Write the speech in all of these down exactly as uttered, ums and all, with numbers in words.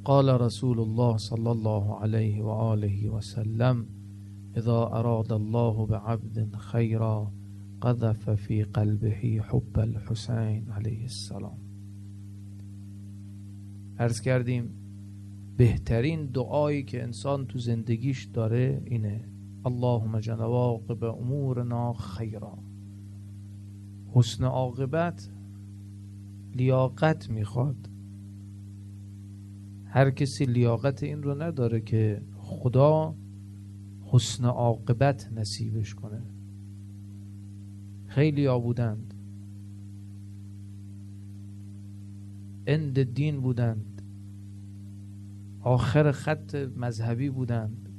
قال رسول الله صلی الله علیه و آله و سلم اذا اراد الله بعبد خیرا قذف فی قلبه حب الحسین علیه السلام. عرض کردیم بهترین دعایی که انسان تو زندگیش داره اینه: اللهم اجعل عاقب امورنا خیرا. حسن عاقبت لیاقت میخواد. هر کسی لیاقت این رو نداره که خدا حسن عاقبت نصیبش کنه. خیلی ها بودند، اند دین بودند، آخر خط مذهبی بودند،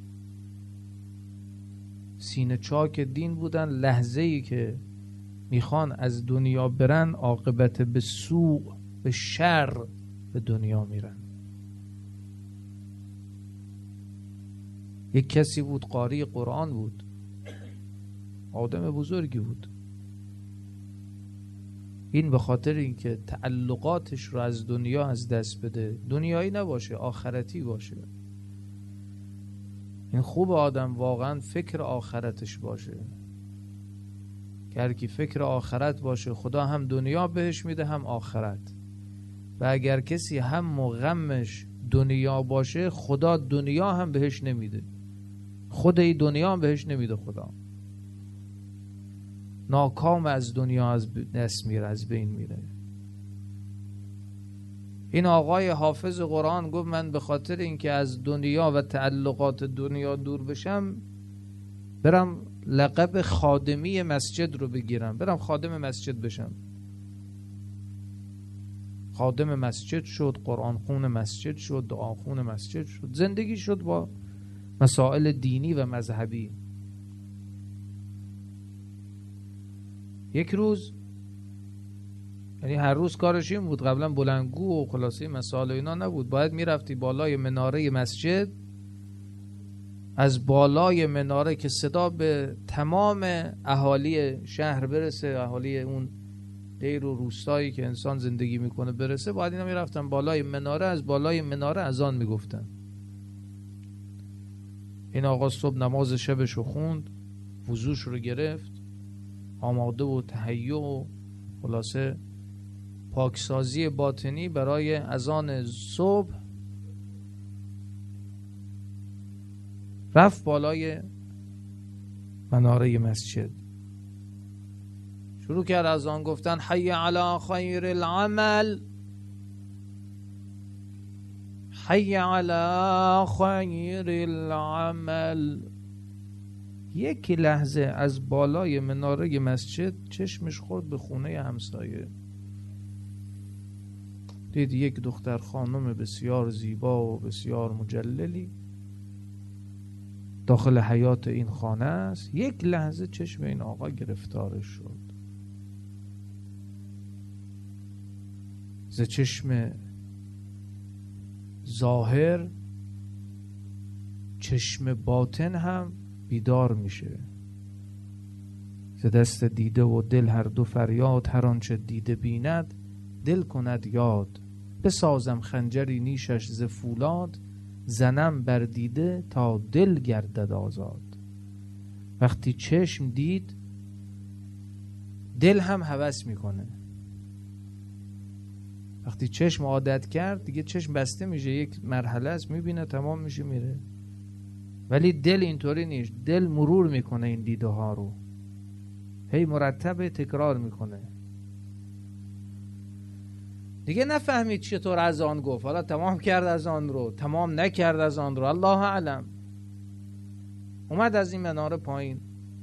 سینه چاک دین بودند، لحظه ای که میخوان از دنیا برن عاقبت به سوء، به شر به دنیا میرن. یک کسی بود قاری قرآن بود، آدم بزرگی بود. این به خاطر اینکه تعلقاتش رو از دنیا از دست بده، دنیایی نباشه آخرتی باشه. این خوب آدم واقعا فکر آخرتش باشه. که هر کی فکر آخرت باشه خدا هم دنیا بهش میده هم آخرت. و اگر کسی هم و غمش دنیا باشه خدا دنیا هم بهش نمیده، خود ای دنیا هم بهش نمیده. خدا ناکام از دنیا از دست میره، از بین میره. این آقای حافظ قرآن گفت من به خاطر اینکه از دنیا و تعلقات دنیا دور بشم برم لقب خادمی مسجد رو بگیرم، برم خادم مسجد بشم. خادم مسجد شد، قرآن خون مسجد شد، دعا خون مسجد شد، زندگی شد با مسائل دینی و مذهبی. یک روز، یعنی هر روز کارش این بود، قبلا بلندگو و خلاصه مسائل اینا نبود، باید میرفتی بالای مناره مسجد، از بالای مناره که صدا به تمام اهالی شهر برسه، اهالی اون دیر و روستایی که انسان زندگی میکنه برسه، باید اینا میرفتن بالای مناره، از بالای مناره اذان میگفتن. این آقا صبح نماز شبش رو خوند، وضوش رو گرفت، آماده و تهیه و خلاصه پاکسازی باطنی برای اذان صبح، رفت بالای مناره مسجد، شروع کرد اذان گفتن حی علی خیر العمل، حی علی خیر العمل. یک لحظه از بالای مناره مسجد چشمش خورد به خونه همسایه، دید یک دختر خانم بسیار زیبا و بسیار مجللی داخل حیات این خانه است. یک لحظه چشم این آقا گرفتارش شد. ز چشم ظاهر چشم باطن هم بیدار میشه. ز دست دیده و دل هر دو فریاد، هر آنچه دیده بیند دل کند یاد. بسازم خنجری نیشش ز فولاد، زنم بر دیده تا دل گردد آزاد. وقتی چشم دید دل هم هوس میکنه. وقتی چشم عادت کرد دیگه چشم بسته میشه، یک مرحله است میبینه تمام میشه میره. ولی دل اینطوری نیست، دل مرور میکنه این دیده ها رو، هی مرتب تکرار میکنه. دیگه نفهمید چطور از آن گفت، حالا تمام کرد از آن رو، تمام نکرد از آن رو، الله اعلم. اومد از این مناره پایین،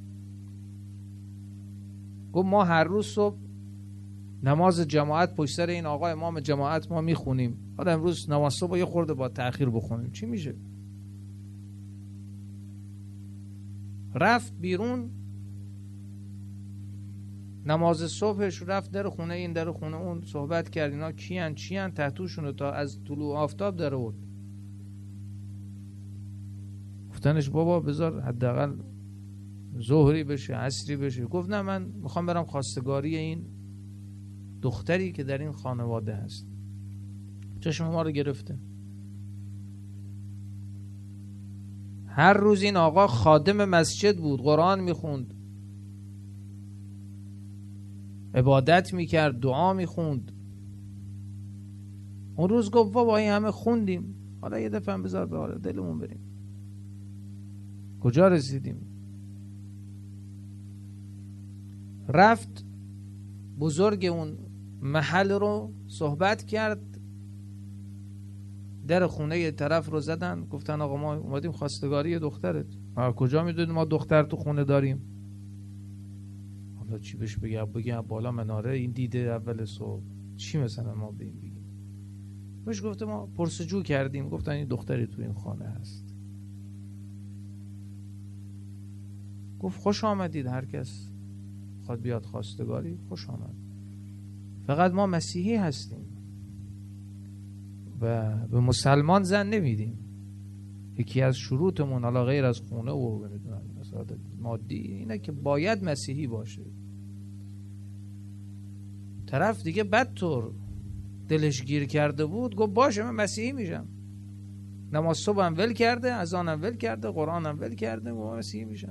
گفت ما هر روز صبح نماز جماعت پشت سر این آقا امام جماعت ما میخونیم، حالا امروز نماز صبح یه خورده با تأخیر بخونیم، چی میشه؟ رفت بیرون، نماز صبحش رفت در خونه این در خونه اون، صحبت کرد اینا کیان چیان، تحتوشونو تا از طلوع آفتاب در آورد. گفتنش بابا بذار حداقل ظهری بشه عصری بشه. گفت نه من میخوام برم خواستگاری این دختری که در این خانواده هست. چشم ما رو گرفته. هر روز این آقا خادم مسجد بود، قرآن میخوند، عبادت میکرد، دعا میخوند. اون روز گفت بابا این همه خوندیم، حالا یه دفعه هم بذار به حال دلمون بریم. کجا رسیدیم؟ رفت بزرگ اون محل رو صحبت کرد، در خونه یه طرف رو زدن، گفتن آقا ما اومدیم خواستگاری دخترت. کجا میدونید ما دختر تو خونه داریم؟ حالا چی بهش بگم؟ بگم بالا مناره این دیده اول صبح، چی مثلا ما به این بگیم؟ بهش گفته ما پرسجو کردیم، گفتن این دختری تو این خانه هست. گفت خوش آمدید، هر کس خواهد بیاد خواستگاری خوش آمد، فقط ما مسیحی هستیم و به مسلمان زن نمیدیم. یکی از شروطمون حالا غیر از خونه و مادی اینه که باید مسیحی باشه. طرف دیگه بدطور دلش گیر کرده بود، گفت باشه من مسیحی میشم. نماز صبح هم ول کرده، اذان هم ول کرده، قرآن هم ول کرده و مسیحی میشم.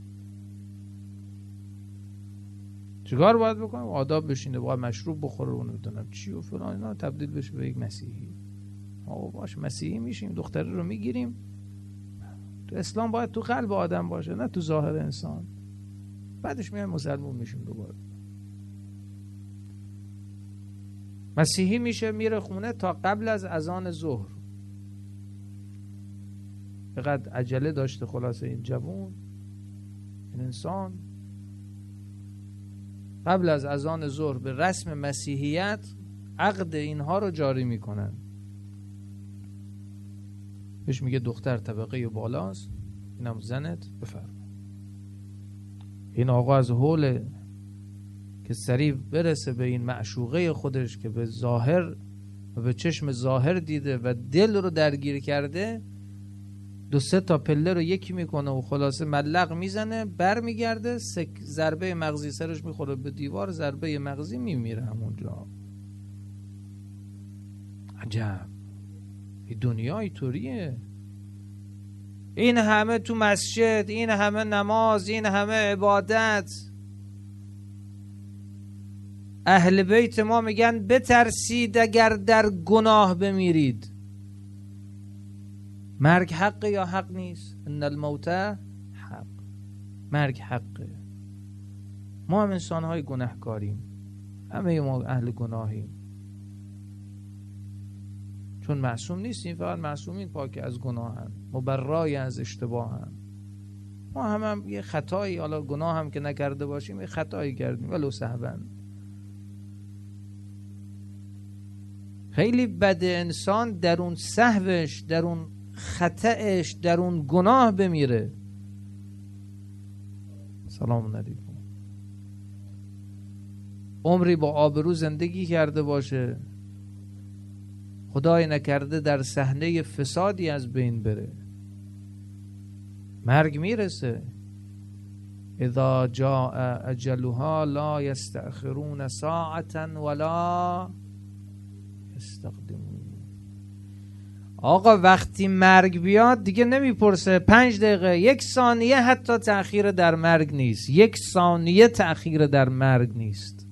چیکار باید بکنم؟ آداب بشینه، باید مشروب بخوره و نمیدونم چی و فلان اینا، تبدیل بشه به یک مسیحی. آقا باشه مسیحی میشیم، دختری رو میگیریم. تو اسلام باید تو قلب آدم باشه، نه تو ظاهر انسان. بعدش میایم مسلمون میشیم دوباره. مسیحی میشه، میره خونه تا قبل از اذان ظهر. فقط عجله داشته خلاصه این جوون، این انسان، قبل از اذان ظهر به رسم مسیحیت عقد اینها رو جاری میکنن. بهش میگه دختر طبقه بالاست، اینم زنت، بفرما. این آقا از حول که سریع برسه به این معشوقه خودش که به ظاهر و به چشم ظاهر دیده و دل رو درگیر کرده، دو سه تا پله رو یکی میکنه و خلاصه ملق میزنه، بر میگرده، ضربه مغزی سرش میخوره به دیوار، ضربه مغزی میمیره همونجا. عجب، این دنیا اینطوریه. این همه تو مسجد، این همه نماز، این همه عبادت. اهل بیت ما میگن بترسید اگر در گناه بمیرید. مرگ حقه یا حق نیست؟ ان الموت حق. مرگ حقه. ما هم انسانهای گناهکاریم، همه ما اهل گناهیم، چون معصوم نیستیم. فقط معصومین پاک از گناه هم، مبرای از اشتباه هم. ما هم, هم یه خطایی، حالا گناه هم که نکرده باشیم یه خطایی کردیم ولو سهوا. خیلی بده انسان در اون سهوش، در اون خطأش، در اون گناه بمیره. سلام علیکم. عمری با آبرو زندگی کرده باشه، خدای نکرده در صحنه فسادی از بین بره، مرگ میرسه. اذا جاء اجلها لا یستأخرون ساعتا ولا یستقدمون. آقا وقتی مرگ بیاد دیگه نمیپرسه پنج دقیقه، یک ثانیه حتی تأخیر در مرگ نیست. یک ثانیه تأخیر در مرگ نیست.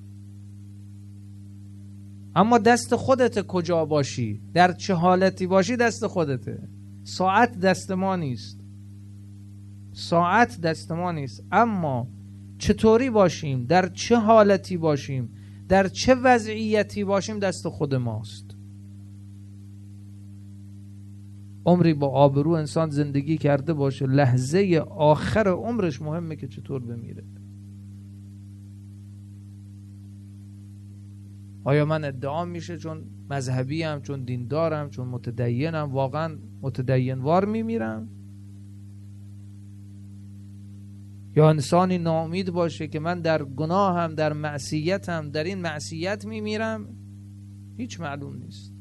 اما دست خودته کجا باشی، در چه حالتی باشی دست خودته. ساعت دست ما نیست، ساعت دست ما نیست. اما چطوری باشیم، در چه حالتی باشیم، در چه وضعیتی باشیم دست خود ماست. عمری با آبرو انسان زندگی کرده باشه، لحظه آخر عمرش مهمه که چطور بمیره. آیا من ادعام میشه چون مذهبی هم، چون دیندارم، چون متدینم واقعا متدینوار میمیرم؟ یا انسانی ناامید باشه که من در گناهم، در معصیتم، در این معصیت میمیرم؟ هیچ معلوم نیست.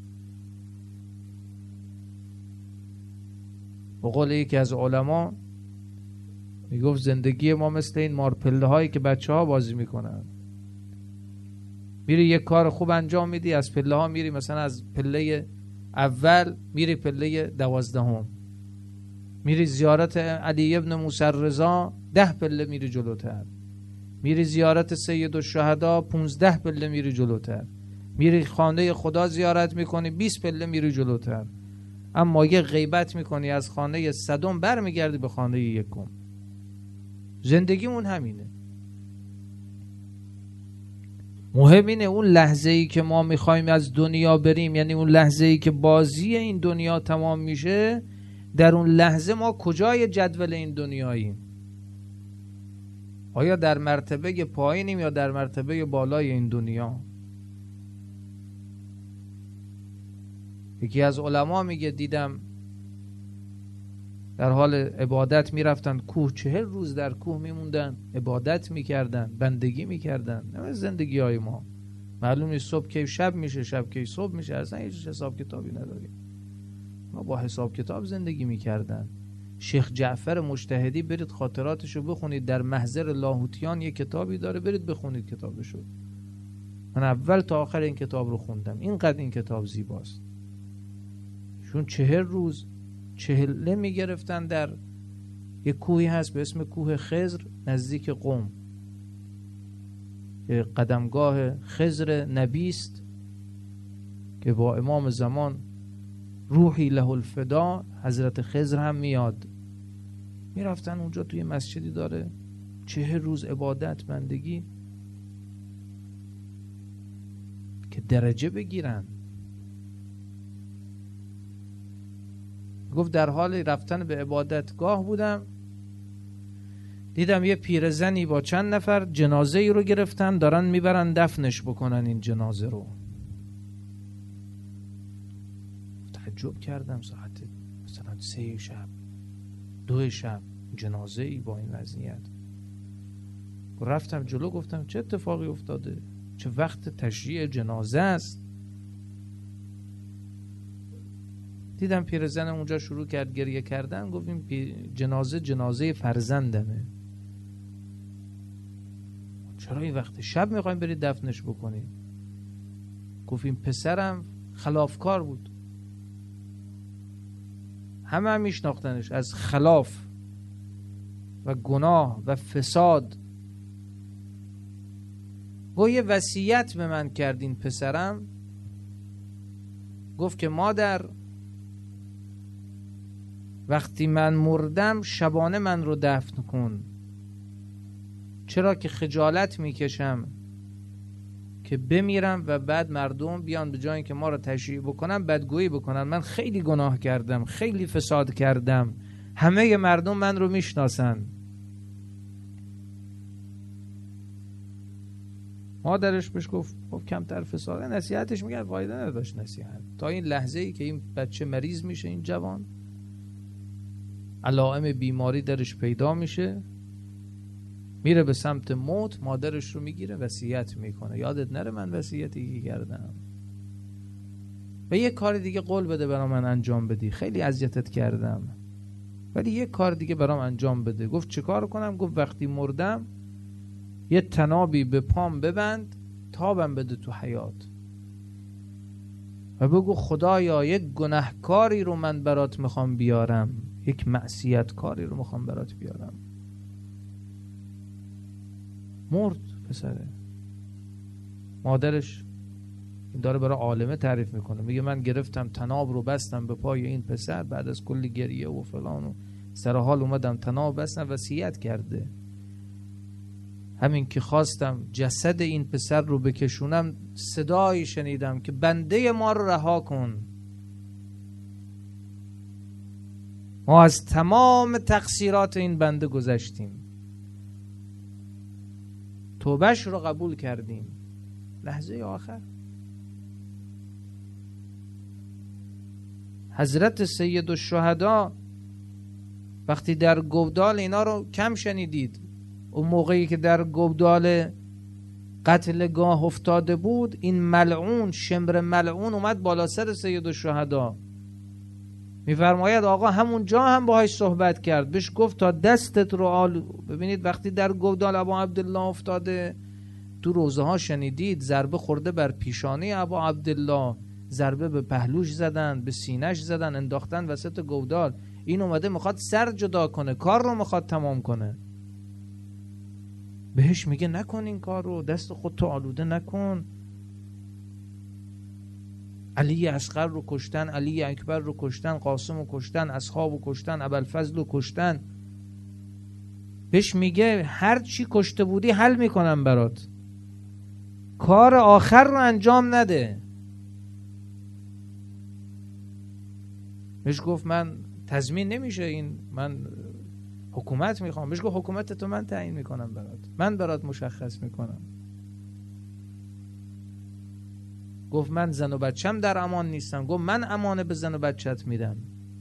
به قول یکی از علما میگفت زندگی ما مثل این مارپله هایی که بچه ها بازی میکنن. میری یک کار خوب انجام میدی، از پله ها میری، مثلا از پله اول میری پله دوازدهم، میری زیارت علی ابن موسی رضا ده پله میری جلوتر، میری زیارت سید الشهدا پونزده پله میری جلوتر، میری خانه خدا زیارت میکنی بیست پله میری جلوتر. اما یه غیبت میکنی از خانه صدم بر میگردی به خانه یکم. زندگیمون همینه. مهم اینه اون لحظه ای که ما میخوایم از دنیا بریم، یعنی اون لحظه ای که بازی این دنیا تمام میشه، در اون لحظه ما کجای جدول این دنیاییم؟ آیا در مرتبه پایینیم یا در مرتبه بالای این دنیا؟ یکی از علما میگه دیدم در حال عبادت میرفتن کوه، چهل روز در کوه میموندن، عبادت میکردن، بندگی میکردن. نه زندگی های ما معلوم نیست صبح کی شب میشه، شب کی صبح میشه، اصلا هیچ حساب کتابی نداریم. ما با حساب کتاب زندگی میکردن. شیخ جعفر مجتهدی برید خاطراتشو بخونید، در محضر لاهوتیان یک کتابی داره، برید بخونید کتابشو. من اول تا آخر این کتاب رو خوندم، اینقدر این کتاب زیباست. چون چهل روز چهله میگرفتن در یک کوهی هست به اسم کوه خضر نزدیک قم، که قدمگاه خضر نبیست که با امام زمان روحی له الفدا حضرت خضر هم میاد. میرفتن اونجا، توی مسجدی داره، چهل روز عبادت بندگی که درجه بگیرن. گفت در حال رفتن به عبادتگاه بودم، دیدم یه پیرزنی با چند نفر جنازه ای رو گرفتن، دارن میبرن دفنش بکنن این جنازه رو. تعجب کردم، ساعت مثلا سه شب دو شب جنازه ای با این وضعیت. رفتم جلو، گفتم چه اتفاقی افتاده؟ چه وقت تشییع جنازه است؟ دیدم پیرزن اونجا شروع کرد گریه کردن. گفتیم جنازه جنازه فرزندمه. چرا این وقت شب میخوایم برید دفنش بکنیم؟ گفتیم پسرم خلافکار بود، همه هم میشناختنش از خلاف و گناه و فساد. گفت یه وصیت به من کردین پسرم، گفت که مادر وقتی من مردم شبانه من رو دفن کن، چرا که خجالت میکشم که بمیرم و بعد مردم بیان به جای اینکه ما رو تشییع بکنن بدگویی بکنن. من خیلی گناه کردم، خیلی فساد کردم، همه مردم من رو میشناسن. مادرش بهش گفت خب کمتر فساد. نصیحتش میگه فایده نداشت نصیحت، تا این لحظه ای که این بچه مریض میشه، این جوان علائم بیماری درش پیدا میشه، میره به سمت موت، مادرش رو میگیره وصیت میکنه یادت نره من وصیتی کردم و یه کار دیگه قول بده برام من انجام بدی، خیلی اذیتت کردم ولی یه کار دیگه برام انجام بده. گفت چه کار کنم؟ گفت وقتی مردم یه تنابی به پام ببند، تابم بده تو حیات و بگو خدایا یک گناهکاری رو من برات میخوام بیارم، یک معصیت کاری رو میخوام برات بیارم. مرد پسره. مادرش داره برای عالمه تعریف میکنه، میگه من گرفتم تناب رو بستم به پای این پسر، بعد از کلی گریه و فلان و سر حال اومدم تناب بستم، وصیت کرده. همین که خواستم جسد این پسر رو بکشونم صدایی شنیدم که بنده ما رو رها کن، ما از تمام تقصیرات این بنده گذشتیم، توبهش رو قبول کردیم. لحظه آخر حضرت سید الشهدا وقتی در گودال، اینا رو کم شنیدید، اون موقعی که در گودال قتلگاه افتاده بود، این ملعون شمر ملعون اومد بالا سر سید الشهدا، میفرماید آقا همون جا هم باهاش صحبت کرد، بهش گفت تا دستت رو آلو. ببینید وقتی در گودال ابا عبدالله افتاده، تو روزه ها شنیدید ضربه خورده بر پیشانی ابا عبدالله، ضربه به پهلوش زدن، به سینه‌اش زدن، انداختن وسط گودال. این اومده میخواد سر جدا کنه، کار رو میخواد تمام کنه. بهش میگه نکن این کار رو، دست خودتو آلوده نکن. علی اصغر رو کشتن، علی اکبر رو کشتن، قاسم رو کشتن، اصحاب رو کشتن، ابوالفضل رو کشتن. بهش میگه هر چی کشته بودی حل میکنم برات، کار آخر رو انجام نده. بهش گفت من تضمین نمیشه این، من حکومت میخوام. بهش گفت حکومت تو من تعیین میکنم برات، من برات مشخص میکنم. گفت من زن و بچم در امان نیستم. گفت من امان به زن و بچت میدم،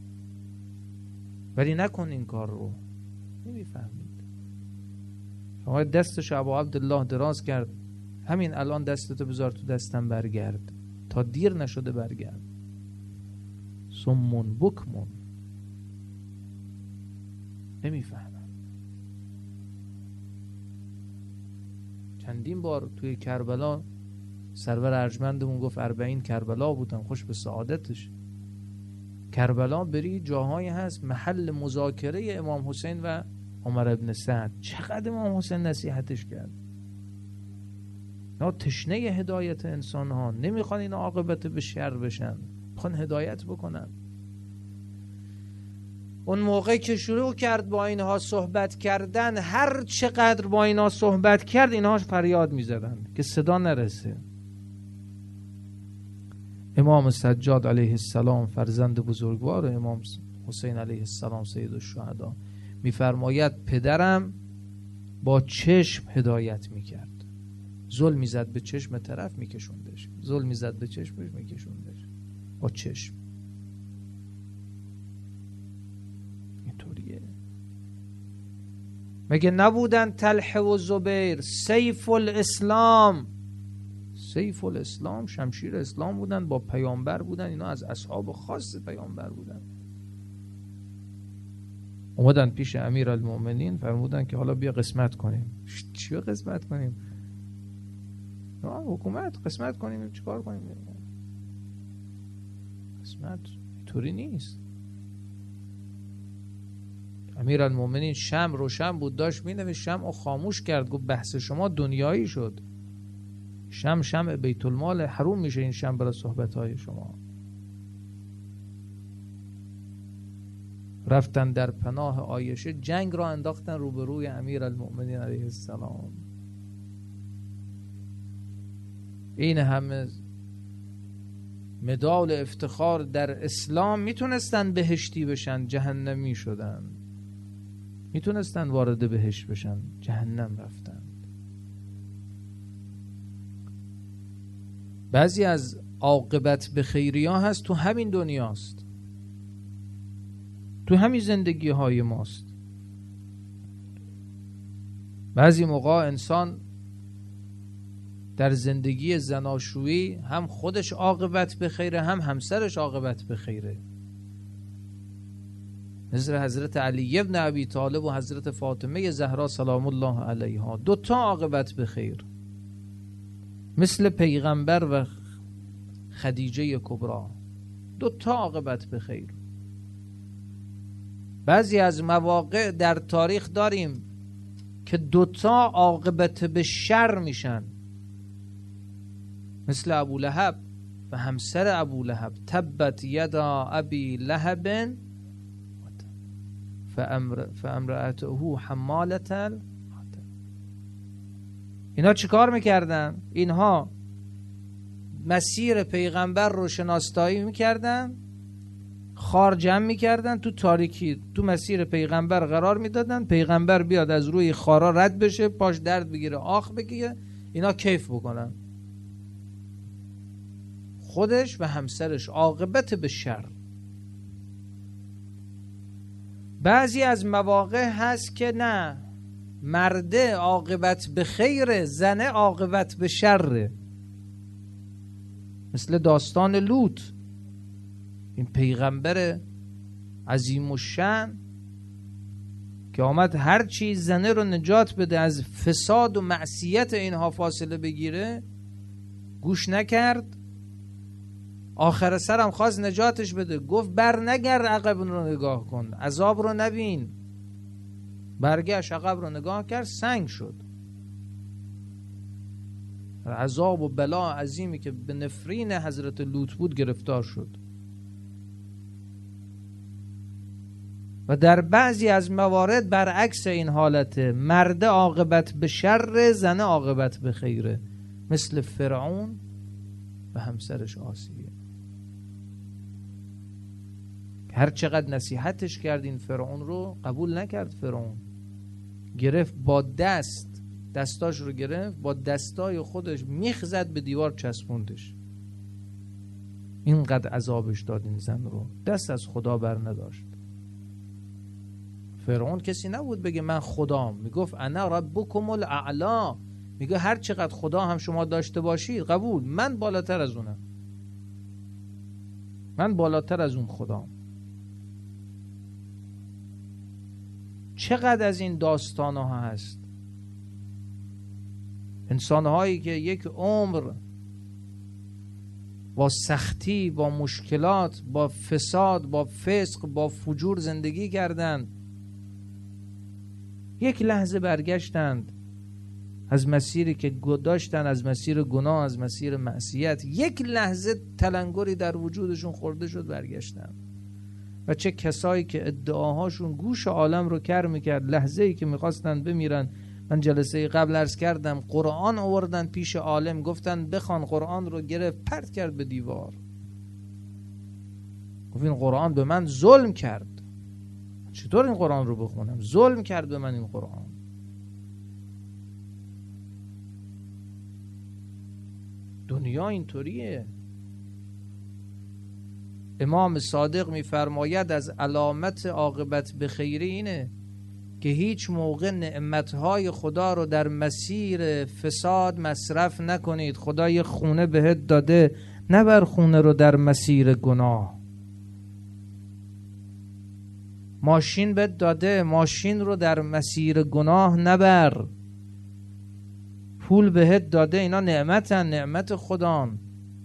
ولی نکن این کار رو. نمیفهمید. شما دستش ابو عبدالله دراز کرد، همین الان دستتو بذار تو دستم، برگرد تا دیر نشده، برگرد. سمون بکمون، نمیفهمم. چندین بار توی کربلا سرور ارجمندمون گفت اربعین کربلا بودن، خوش به سعادتش. کربلا بری جاهایی هست محل مذاکره امام حسین و عمر ابن سعد. چقدر امام حسین نصیحتش کرد. اینا تشنه هدایت انسان ها، نمیخوان اینا عاقبت به شر بشن، میخوان هدایت بکنن. اون موقع که شروع کرد با اینها صحبت کردن، هر چقدر با اینها صحبت کرد، اینها فریاد میزدن که صدا نرسه. امام سجاد علیه السلام فرزند بزرگوار امام حسین علیه السلام سید الشهدا میفرماید پدرم با چشم هدایت میکرد، ظلم میزد به چشم طرف میکشوندش، ظلم میزد به چشمش میکشوندش، با چشم. اینطوریه. مگه نبودن طلحه و زبیر سیف الاسلام؟ سیف الاسلام، شمشیر اسلام بودن، با پیامبر بودن، اینا از اصحاب خاص پیامبر بودن. اومدن پیش امیر المؤمنین فرمودن که حالا بیا قسمت کنیم. چی قسمت کنیم؟ حکومت قسمت کنیم، چیکار کنیم؟ قسمت اینطوری نیست. امیر المؤمنین شمع روشن بود، داشت مینوشت، شمع رو خاموش کرد، گفت بحث شما دنیایی شد. شمع شمع بیت المال، حروم میشه این شمع برای صحبت های شما. رفتن در پناه عایشه، جنگ را انداختن روبروی امیر المؤمنین علیه السلام. این همه مدال افتخار در اسلام، میتونستن بهشتی بشن، جهنمی شدن. میتونستن وارد بهشت بشن، جهنم رفتن. بعضی از عاقبت به خیری ها هست تو همین دنیاست، تو همین زندگی های ماست. بعضی موقع انسان در زندگی زناشویی هم خودش عاقبت به خیره، هم همسرش عاقبت به خیره. مثل حضرت علی ابن ابی طالب و حضرت فاطمه زهرا سلام الله علیها، دو تا عاقبت به خیر. مثل پیغمبر و خدیجه کبرا، دو تا عاقبت به خیر. بعضی از مواقع در تاریخ داریم که دو تا عاقبت به شر میشن، مثل ابو لهب و همسر ابو لهب. تبت یدا ابی لهب فامرأته حمالة الحطب. اینا چیکار میکردن؟ اینها مسیر پیغمبر رو شناسایی میکردن، خار جمع میکردن، تو تاریکی تو مسیر پیغمبر قرار میدادن، پیغمبر بیاد از روی خارا رد بشه، پاش درد بگیره، آخ بگیره، اینا کیف بکنن، خودش و همسرش عاقبت به شر. بعضی از مواقع هست که نه، مرده عاقبت به خیره، زنه عاقبت به شره. مثل داستان لوط، این پیغمبر عظیم الشأن که آمد هر چی زنه رو نجات بده، از فساد و معصیت اینها فاصله بگیره، گوش نکرد، آخر سرم خواست نجاتش بده، گفت بر نگرد، عقب رو نگاه کن، عذاب رو نبین. برگشت عقب رو نگاه کرد، سنگ شد. عذاب و بلا عظیمی که به نفرین حضرت لوط بود گرفتار شد. و در بعضی از موارد برعکس این حالته، مرد عاقبت به شر، زن عاقبت به خیره، مثل فرعون و همسرش آسیه. هر چقدر نصیحتش کرد این فرعون رو، قبول نکرد. فرعون گرفت با دست، دستاش رو گرفت با دستای خودش میخ زد به دیوار، چسبوندش. اینقدر عذابش داد این زن رو، دست از خدا بر نداشت. فرعون کسی نبود بگه من خدام، میگفت انا ربکم الاعلا، میگه هر چقدر خدا هم شما داشته باشید قبول، من بالاتر از اونم، من بالاتر از اون خدام. چقدر از این داستان ها هست، انسان هایی که یک عمر با سختی، با مشکلات، با فساد، با فسق، با فجور زندگی کردند، یک لحظه برگشتند از مسیری که داشتن، از مسیر گناه، از مسیر معصیت، یک لحظه تلنگری در وجودشون خورده شد، برگشتند. و چه کسایی که ادعاهاشون گوش عالم رو کر میکرد، لحظه ای که میخواستن بمیرن. من جلسه قبل عرض کردم، قرآن آوردن پیش عالم، گفتن بخوان، قرآن رو گرفت پرت کرد به دیوار، گفت این قرآن به من ظلم کرد، چطور این قرآن رو بخونم؟ ظلم کرد به من این قرآن. دنیا اینطوریه. امام صادق میفرماید از علامت عاقبت به خیر اینه که هیچ موقع نعمتهای خدا رو در مسیر فساد مصرف نکنید. خدا یه خونه بهت داده، نبر خونه رو در مسیر گناه. ماشین بهت داده، ماشین رو در مسیر گناه نبر. پول بهت داده، اینا نعمتن، نعمت خدان.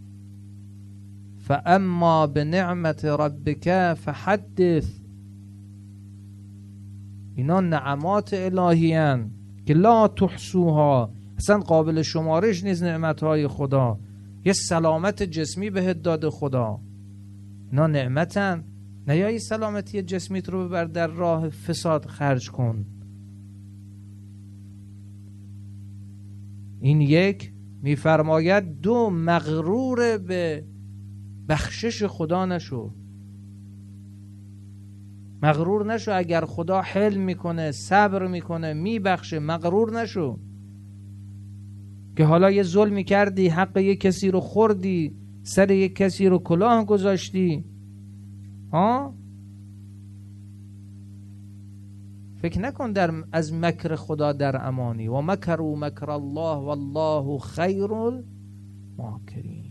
فاما بنعمت ربک فحدث، اینا نعمات الهی هن که لا تحصوها، اصلا قابل شمارش نیست نعمتهای خدا. یه سلامت جسمی بهت داده خدا، اینا نعمتن. نیایی سلامتی جسمیت رو ببر در راه فساد خرج کن. این یک. میفرماید دو، مغرور به بخشش خدا نشو. مغرور نشو، اگر خدا حلم میکنه، صبر میکنه، میبخشه، مغرور نشو که حالا یه ظلمی کردی، حق یه کسی رو خوردی، سر یه کسی رو کلاه گذاشتی، ها؟ فکر نکن در از مکر خدا در امانی. و مکروا مکر الله والله خیر الماکرین.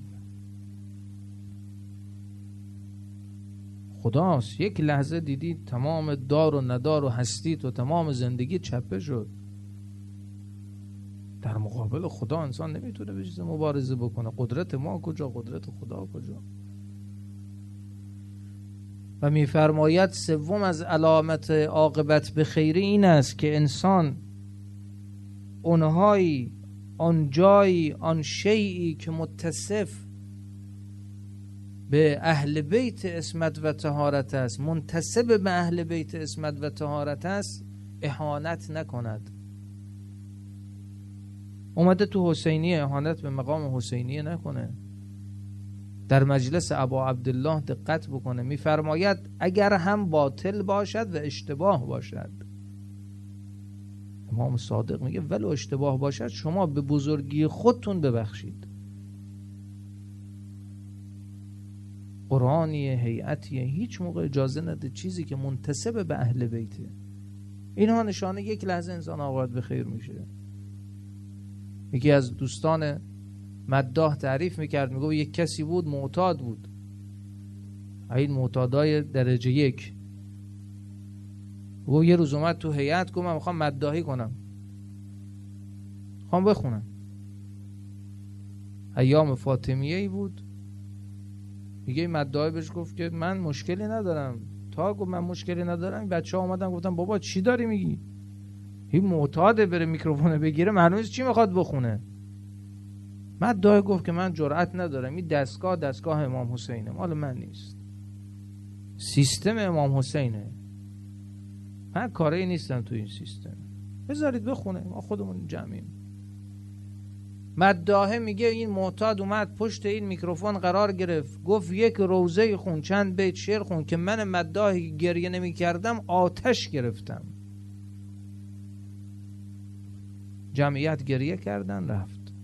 خداست. یک لحظه دیدی تمام دار و ندار و هستیت و تمام زندگی چپه شد. در مقابل خدا انسان نمیتونه به چیز مبارزه بکنه. قدرت ما کجا؟ قدرت خدا کجا؟ و میفرماید سوم از علامت عاقبت به خیر این است که انسان اونهایی، آن جایی، آن شیئی که متصف به اهل بیت عصمت و طهارت است، منتسب به اهل بیت عصمت و طهارت است، اهانت نکند. اومده تو حسینیه، اهانت به مقام حسینیه نکنه. در مجلس ابا عبدالله دقت بکنه، میفرماید اگر هم باطل باشد و اشتباه باشد، امام صادق میگه ولو اشتباه باشد شما به بزرگی خودتون ببخشید. قرآنیه، هیئتیه، هیچ موقع اجازه نده چیزی که منتسب به اهل بیته. اینها نشانه یک لحظه انسان عاقبت به خیر میشه. یکی از دوستان مداح تعریف میکرد، میگه یک کسی بود معتاد بود، این معتادای درجه یک. و یه روز اومد تو هیئت گفت من میخوام مداحی کنم، میخوام بخونم. ایام فاطمیه ای بود، میگه این مدعی بهش گفت که من مشکلی ندارم. تا گفت من مشکلی ندارم، بچه ها اومدن گفتن بابا چی داری میگی؟ این معتاده بره میکروفون بگیره، معلومه چی میخواد بخونه. مدعی گفت که من جرئت ندارم، این دستگاه دستگاه امام حسینه، مال من نیست، سیستم امام حسینه، من کاری نیستم تو این سیستم، بذارید بخونه، ما خودمون جمعیم. مداحه میگه این معتاد اومد پشت این میکروفون قرار گرفت، گفت یک روزه خون، چند بیت شعر خون که من مداحی گریه نمی کردم آتش گرفتم. جمعیت گریه کردن، رفت.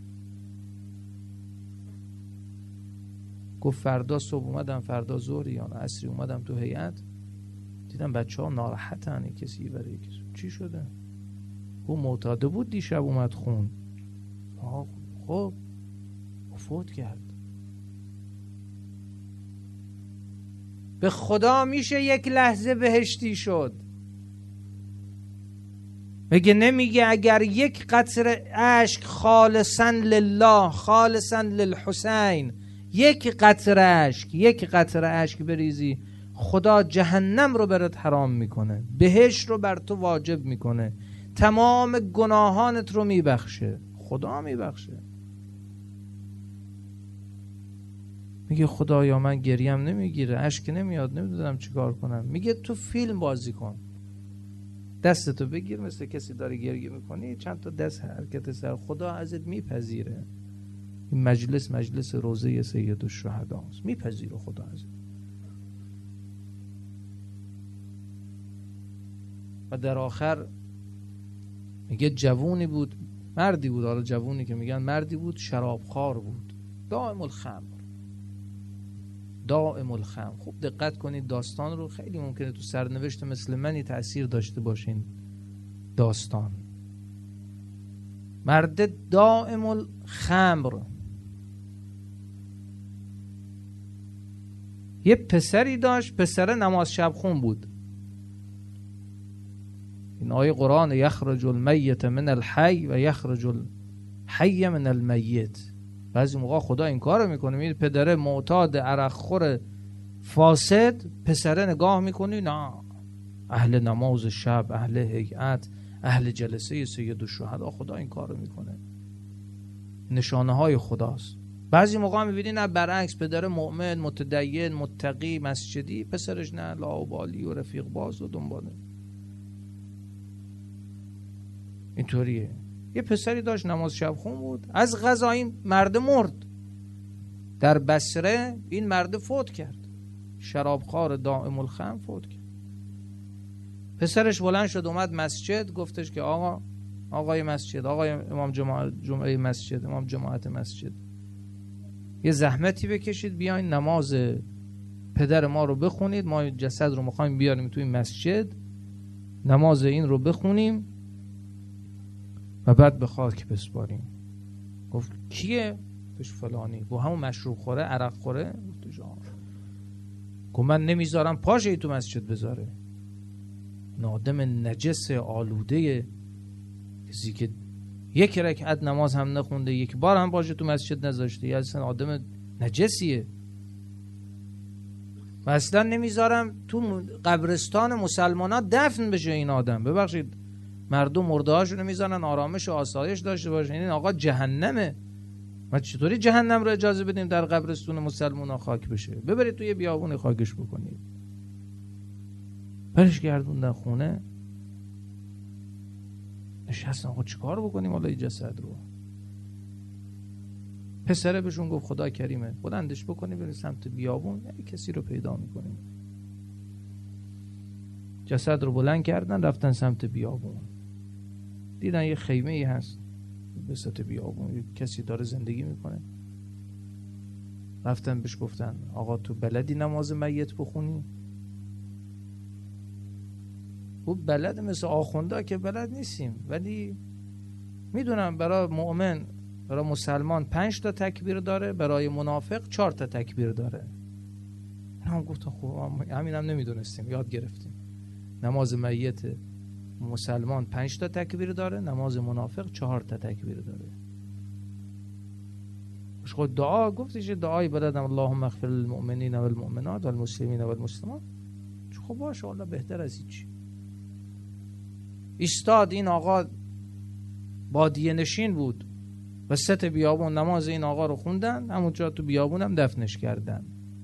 گفت فردا صبح اومدم، فردا ظهر یا عصری اومدم تو هیئت، دیدم بچه ها ناراحتن، کسی برای کسی چی شده؟ گفت معتاده بود دیشب اومد خون. خب فوت کرد. به خدا میشه یک لحظه بهشتی شد؟ میگه نمیگه اگر یک قطره اشک خالصا لله، خالصا للحسین، یک قطره اشک، یک قطره اشک بریزی، خدا جهنم رو برات حرام میکنه، بهشت رو بر تو واجب میکنه، تمام گناهانت رو میبخشه، خدا میبخشه. میگه خدایا من گریم نمیگیره، اشک نمیاد، نمیدونم چیکار کنم. میگه تو فیلم بازی کن، دستتو بگیر مثل کسی داره گریه میکنی، چند تا دست حرکت سر، خدا ازت میپذیره. این مجلس مجلس روضه سید الشهدا است، میپذیره خدا ازت. و در آخر میگه جوونی بود، مردی بود، حالا جوونی که میگن مردی بود، شرابخوار بود، دائم الخمر، دائم الخمر. خوب دقت کنید داستان رو، خیلی ممکنه تو سرنوشت مثل منی تأثیر داشته باشین داستان. مرد دائم الخمر، یه پسری داشت، پسر نماز شب خون بود. این آیه قرآن یخرج المیت من الحی و یخرج الحی من المیت. بعضی موقع خدا این کارو میکنه، میگه پدره معتاد عرق خور فاسد، پسره نگاه میکنی نه، اهل نماز شب، اهل هیئت، اهل جلسه سید الشهدا، خدا این کارو میکنه، نشانه های خداست. بعضی موقع میبینی نه برعکس، پدر مؤمن متدین متقی مسجدی، پسرش نه لاابالی و رفیق باز و دنباله. اینطوریه. یه پسری داشت نماز شب خون بود، از قضا این مرد مرد در بصره، این مرد فوت کرد، شرابخوار دائم الخمر فوت کرد. پسرش بلند شد اومد مسجد، گفتش که آقا، آقای مسجد، آقای امام جماعت جمعه مسجد، امام جماعت مسجد، یه زحمتی بکشید بیاین نماز پدر ما رو بخونید، ما جسد رو میخوایم بیاریم توی مسجد، نماز این رو بخونیم و بعد به خاک بسپاریم. گفت کیه؟ گفت فلانی. گفت همون مشروب خوره، عرق خوره؟ گفت آه. گفت من نمیذارم پاشه تو مسجد بذاره. آدم نجس آلوده، کسی که یک رکعت نماز هم نخونده، یک بار هم پاشه تو مسجد نذاشته، یا اصلا آدم نجسیه. و اصلا نمیذارم تو قبرستان مسلمان ها دفن بشه این آدم. ببخشید مردم مرده هاشونو میزنن آرامش و آسایش داشته باشن، این آقا جهنمه. ما چطوری جهنم رو اجازه بدیم در قبرستون مسلمان ها خاک بشه؟ ببرید توی بیابون خاکش بکنید. برش گردوندن خونه، نشستن آقا چیکار بکنیم حالا این جسد رو؟ پسره بهشون گفت خدا کریمه، بلندش بکنیم بریم سمت بیابون، یعنی کسی رو پیدا میکنیم. جسد رو بلند کردن رفتن سمت بیابون، دیدن یه خیمه ای هست وسط بیابون، کسی داره زندگی میکنه. رفتن بهش گفتن آقا تو بلدی نماز میت بخونی؟ او بلد مثل آخونده که بلد نیستیم، ولی میدونم برای مؤمن، برای مسلمان پنج تا تکبیر داره، برای منافق چهار تا تکبیر داره. هم گفتم خب همین هم نمیدونستیم، یاد گرفتیم. نماز میت مسلمان پنج تا تکبیر داره، نماز منافق چهار تا تکبیر داره. مش خود دعا گفتش دعایی بدادم اللهم اغفر للمؤمنین و المؤمنات و المسلمین و المسلمات. خب باشه الله بهتر از هیچ. ایستاد این آقا بادیه نشین بود وسط بیابون، نماز این آقا رو خوندن، همونجا تو بیابون هم دفنش کردن.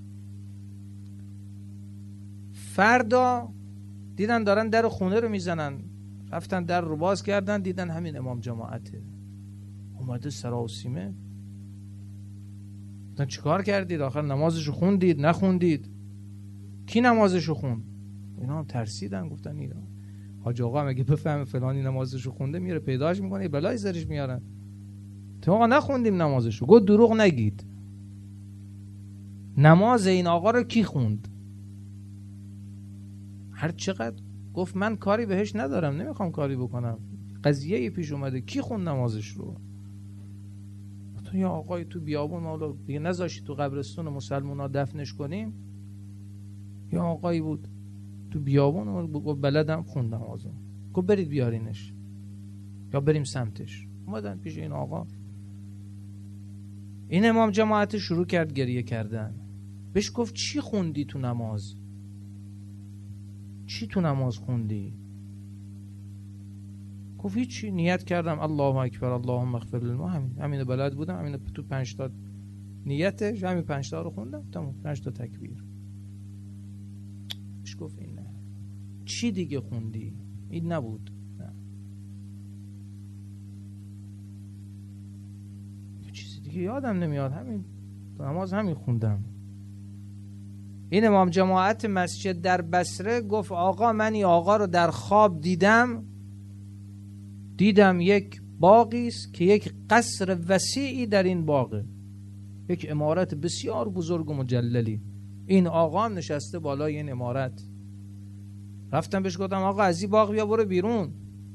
فردا دیدن دارن در خونه رو میزنن، رفتن در رو باز کردن، دیدن همین امام جماعته اومده سراسیمه. گفتن چیکار کردید؟ آخر نمازشو خوندید نخوندید؟ کی نمازشو خوند؟ اینا هم ترسیدن، گفتن اینا حاج آقا هم اگه بفهمه فلانی نمازشو خونده میره پیداش میکنه بلای سرش میارن. تو آقا نخوندیم نمازشو. گفت دروغ نگید، نماز این آقا رو کی خوند؟ هر چقدر گفت من کاری بهش ندارم، نمیخوام کاری بکنم، قضیه پیش اومده، کی خوند نمازش رو؟ تو یا آقای تو بیابون مولا دیگه نذاشتی تو قبرستون مسلمونا دفنش کنیم؟ یا آقایی بود تو بیابون گفت بلدم خوند نمازو. گفت برید بیارینش یا بریم سمتش. اومدن پیش این آقا. این امام جماعت شروع کرد گریه کردن. بهش گفت چی خوندی تو نماز؟ چی تو نماز خوندی؟ گفت هیچی، نیت کردم الله اکبر اللهم اغفر للما، همین همین بلد بودم، همین تو پنج تا نیتش همین پنج تا رو خوندم، تمام پنج تا تکبیر. بهش گفت این نه. چی دیگه خوندی؟ این نبود. نه یه چیزی دیگه یادم نمیاد، همین نماز همین خوندم. این امام جماعت مسجد در بصره گفت آقا من این آقا رو در خواب دیدم، دیدم یک باغی است که یک قصر وسیعی در این باغه، یک عمارت بسیار بزرگ و مجللی، این آقا هم نشسته بالای این عمارت. رفتم بهش گفتم آقا از این باغ بیا برو بیرون،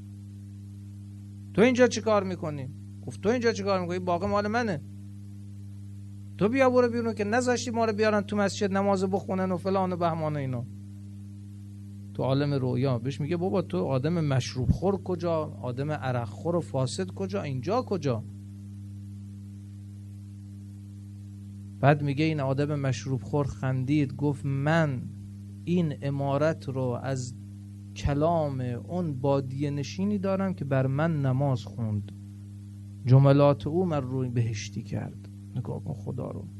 تو اینجا چی کار میکنی؟ گفت تو اینجا چی کار میکنی؟ باغ مال منه، تو بیا برو بیرون که نذاشتی ما رو بیارن تو مسجد نماز بخونن و فلان و بهمان و اینا. تو عالم رویا بهش میگه بابا تو آدم مشروب خور کجا، آدم عرق خور و فاسد کجا، اینجا کجا؟ بعد میگه این آدم مشروب خور خندید، گفت من این عمارت رو از کلام اون بادیه نشینی دارم که بر من نماز خوند، جملات او من روی بهشتی کرد. نگاه کن خدا رو.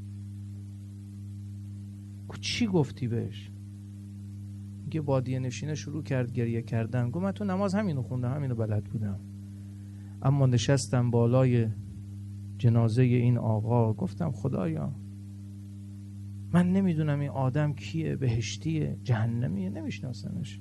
چی گفتی بهش؟ میگه بادیه نشینه شروع کرد گریه کردن. گفت من تو نماز همینو خوندم، همینو بلد بودم، اما نشستم بالای جنازه این آقا گفتم خدایا من نمیدونم این آدم کیه، بهشتیه جهنمیه، نمیشناسمش،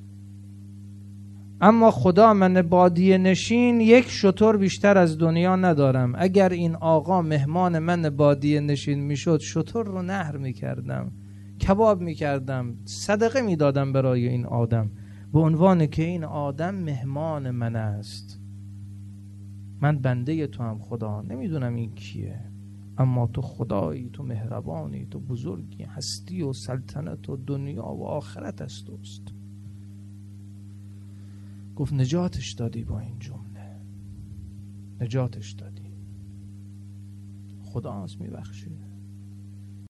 اما خدا من بادیه نشین یک شتر بیشتر از دنیا ندارم، اگر این آقا مهمان من بادیه نشین میشد شتر رو نهر میکردم، کباب میکردم، صدقه میدادم برای این آدم، به عنوان که این آدم مهمان من است. من بنده تو هم خدا، نمیدونم این کیه، اما تو خدایی، تو مهربانی، تو بزرگی، هستی و سلطنت و دنیا و آخرت از توست. گفت نجاتش دادی، با این جمله نجاتش دادی، خدا از میبخشه.